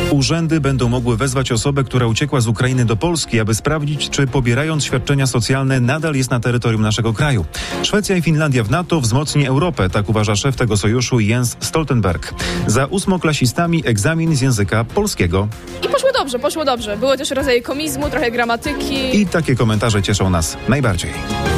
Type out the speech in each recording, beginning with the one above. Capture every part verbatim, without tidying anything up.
Urzędy będą mogły wezwać osobę, która uciekła z Ukrainy do Polski, aby sprawdzić, czy pobierając świadczenia socjalne nadal jest na terytorium naszego kraju. Szwecja i Finlandia w NATO wzmocni Europę, tak uważa szef tego sojuszu Jens Stoltenberg. Za ósmoklasistami egzamin z języka polskiego. I poszło dobrze, poszło dobrze. Było też rodzaj komizmu, trochę gramatyki. I takie komentarze cieszą nas najbardziej.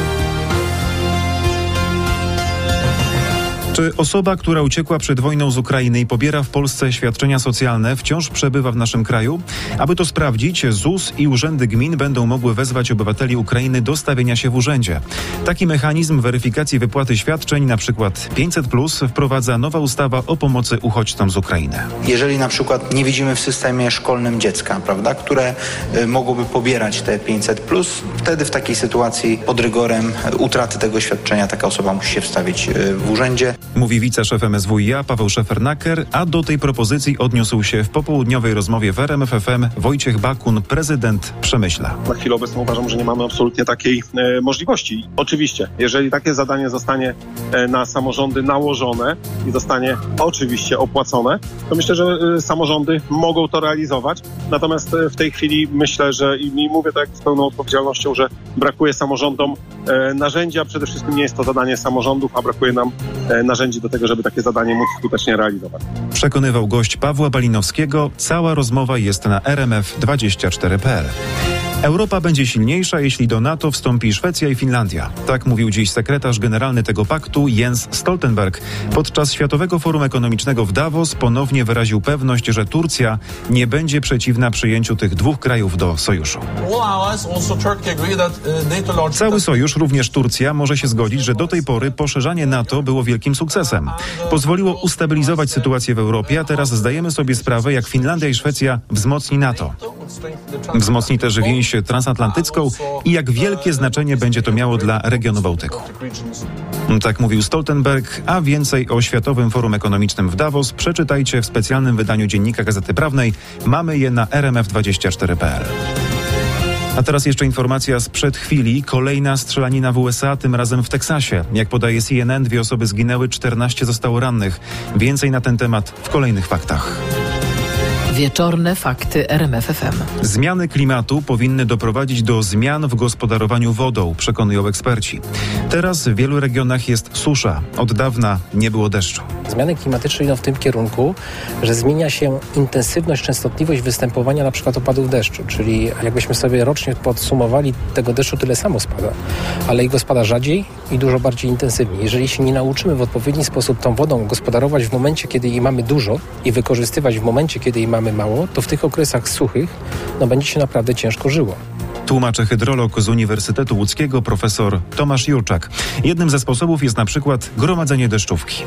Czy osoba, która uciekła przed wojną z Ukrainy i pobiera w Polsce świadczenia socjalne, wciąż przebywa w naszym kraju? Aby to sprawdzić, Z U S i urzędy gmin będą mogły wezwać obywateli Ukrainy do stawienia się w urzędzie. Taki mechanizm weryfikacji wypłaty świadczeń, na przykład pięćset plus, wprowadza nowa ustawa o pomocy uchodźcom z Ukrainy. Jeżeli na przykład nie widzimy w systemie szkolnym dziecka, prawda, które y, mogłoby pobierać te pięćset plus, wtedy w takiej sytuacji pod rygorem utraty tego świadczenia taka osoba musi się wstawić y, w urzędzie. Mówi wiceszef M S W i A Paweł Szefernaker, a do tej propozycji odniósł się w popołudniowej rozmowie w R M F F M Wojciech Bakun, prezydent Przemyśla. Na chwilę obecną uważam, że nie mamy absolutnie takiej e, możliwości. Oczywiście, jeżeli takie zadanie zostanie e, na samorządy nałożone i zostanie oczywiście opłacone, to myślę, że e, samorządy mogą to realizować. Natomiast e, w tej chwili myślę, że i, i mówię tak z pełną odpowiedzialnością, że brakuje samorządom e, narzędzi, a przede wszystkim nie jest to zadanie samorządów, a brakuje nam e, narzędzi do tego, żeby takie zadanie móc skutecznie realizować. Przekonywał gość Pawła Balinowskiego. Cała rozmowa jest na R M F dwadzieścia cztery kropka p l. Europa będzie silniejsza, jeśli do NATO wstąpi Szwecja i Finlandia. Tak mówił dziś sekretarz generalny tego paktu Jens Stoltenberg. Podczas Światowego Forum Ekonomicznego w Davos ponownie wyraził pewność, że Turcja nie będzie przeciwna przyjęciu tych dwóch krajów do sojuszu. Cały sojusz, również Turcja, może się zgodzić, że do tej pory poszerzanie NATO było wielkim sukcesem. Pozwoliło ustabilizować sytuację w Europie, a teraz zdajemy sobie sprawę, jak Finlandia i Szwecja wzmocni NATO. Wzmocni też więź transatlantycką i jak wielkie znaczenie będzie to miało dla regionu Bałtyku. Tak mówił Stoltenberg, a więcej o Światowym Forum Ekonomicznym w Davos przeczytajcie w specjalnym wydaniu Dziennika Gazety Prawnej. Mamy je na R M F dwadzieścia cztery kropka p l. A teraz jeszcze informacja sprzed chwili. Kolejna strzelanina w U S A, tym razem w Teksasie. Jak podaje C N N, dwie osoby zginęły, czternaście zostało rannych. Więcej na ten temat w kolejnych faktach. Wieczorne fakty R M F F M. Zmiany klimatu powinny doprowadzić do zmian w gospodarowaniu wodą, przekonują eksperci. Teraz w wielu regionach jest susza. Od dawna nie było deszczu. Zmiany klimatyczne idą w tym kierunku, że zmienia się intensywność, częstotliwość występowania na przykład opadów deszczu, czyli jakbyśmy sobie rocznie podsumowali, tego deszczu tyle samo spada, ale jego spada rzadziej i dużo bardziej intensywnie. Jeżeli się nie nauczymy w odpowiedni sposób tą wodą gospodarować w momencie, kiedy jej mamy dużo i wykorzystywać w momencie, kiedy jej mamy mało, to w tych okresach suchych no, będzie się naprawdę ciężko żyło. Tłumaczy hydrolog z Uniwersytetu Łódzkiego profesor Tomasz Jurczak. Jednym ze sposobów jest na przykład gromadzenie deszczówki.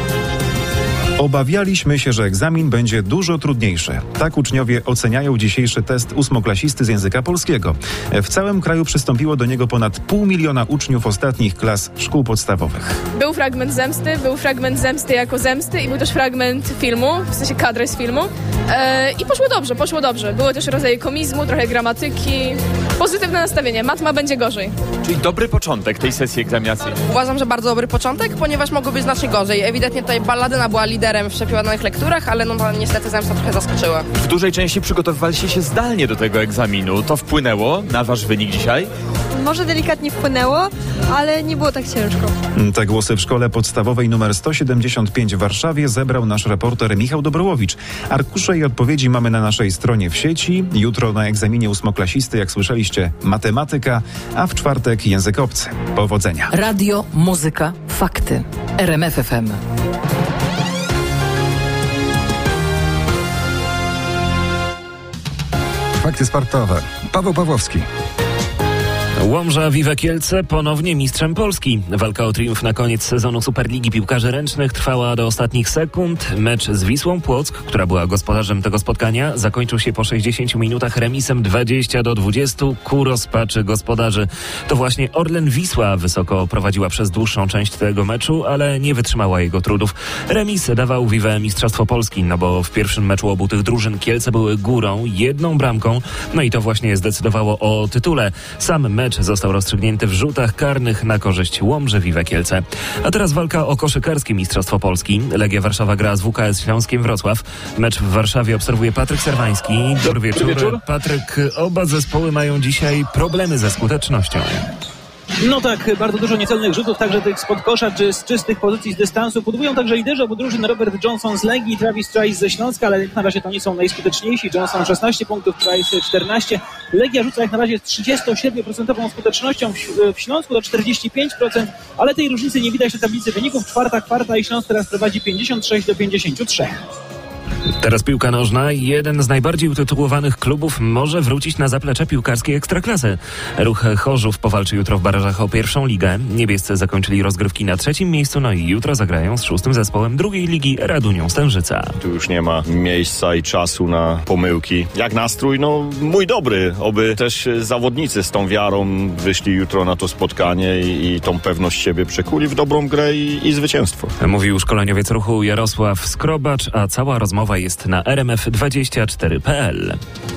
Obawialiśmy się, że egzamin będzie dużo trudniejszy. Tak uczniowie oceniają dzisiejszy test ósmoklasisty z języka polskiego. W całym kraju przystąpiło do niego ponad pół miliona uczniów ostatnich klas szkół podstawowych. Był fragment zemsty, był fragment zemsty jako zemsty i był też fragment filmu, w sensie kadry z filmu. E, I poszło dobrze, poszło dobrze. Było też rodzaj komizmu, trochę gramatyki. Pozytywne nastawienie. Matma będzie gorzej. Czyli dobry początek tej sesji egzaminacji. Uważam, że bardzo dobry początek, ponieważ mogło być znacznie gorzej. Ewidentnie tutaj Balladyna była liderem w przepisanych lekturach, ale no niestety zemsta trochę zaskoczyła. W dużej części przygotowywaliście się zdalnie do tego egzaminu. To wpłynęło na wasz wynik dzisiaj? Może delikatnie wpłynęło, ale nie było tak ciężko. Te głosy w szkole podstawowej numer sto siedemdziesiąt pięć w Warszawie zebrał nasz reporter Michał Dobrołowicz. Arkusze i odpowiedzi mamy na naszej stronie w sieci. Jutro na egzaminie ósmoklasisty, jak słyszeliście, matematyka, a w czwartek język obcy. Powodzenia. Radio, muzyka, fakty. R M F F M. Fakty sportowe. Paweł Pawłowski. Łomża Vive Kielce ponownie mistrzem Polski. Walka o triumf na koniec sezonu Superligi Piłkarzy Ręcznych trwała do ostatnich sekund. Mecz z Wisłą Płock, która była gospodarzem tego spotkania, zakończył się po sześćdziesięciu minutach remisem dwadzieścia do dwudziestu ku rozpaczy gospodarzy. To właśnie Orlen Wisła wysoko prowadziła przez dłuższą część tego meczu, ale nie wytrzymała jego trudów. Remis dawał Vive mistrzostwo Polski, no bo w pierwszym meczu obu tych drużyn Kielce były górą, jedną bramką, no i to właśnie zdecydowało o tytule. Sam mecz Mecz został rozstrzygnięty w rzutach karnych na korzyść Łomży Vive Kielce. A teraz walka o koszykarskie Mistrzostwo Polski. Legia Warszawa gra z W K S Śląskiem Wrocław. Mecz w Warszawie obserwuje Patryk Serwański. Dobry wieczór. wieczór. Patryk, oba zespoły mają dzisiaj problemy ze skutecznością. No tak, bardzo dużo niecelnych rzutów, także tych spod kosza czy z czystych pozycji z dystansu. Podwóją także liderzy obu drużyn, Robert Johnson z Legii i Travis Trice ze Śląska, ale jak na razie to nie są najskuteczniejsi. Johnson szesnaście punktów, Trice czternaście. Legia rzuca jak na razie z trzydzieści siedem procent skutecznością, w Śląsku to czterdzieści pięć procent, ale tej różnicy nie widać na tablicy wyników. Czwarta kwarta i Śląsk teraz prowadzi pięćdziesiąt sześć do pięćdziesięciu trzech. Teraz piłka nożna. Jeden z najbardziej utytułowanych klubów może wrócić na zaplecze piłkarskiej Ekstraklasy. Ruch Chorzów powalczy jutro w barażach o pierwszą ligę. Niebiescy zakończyli rozgrywki na trzecim miejscu, no i jutro zagrają z szóstym zespołem drugiej ligi Radunią Stężyca. Tu już nie ma miejsca i czasu na pomyłki. Jak nastrój? No mój dobry. Oby też zawodnicy z tą wiarą wyszli jutro na to spotkanie i, i tą pewność siebie przekuli w dobrą grę i, i zwycięstwo. Mówił szkoleniowiec Ruchu Jarosław Skrobacz, a cała rozmowa jest na r m f dwadzieścia cztery kropka p l.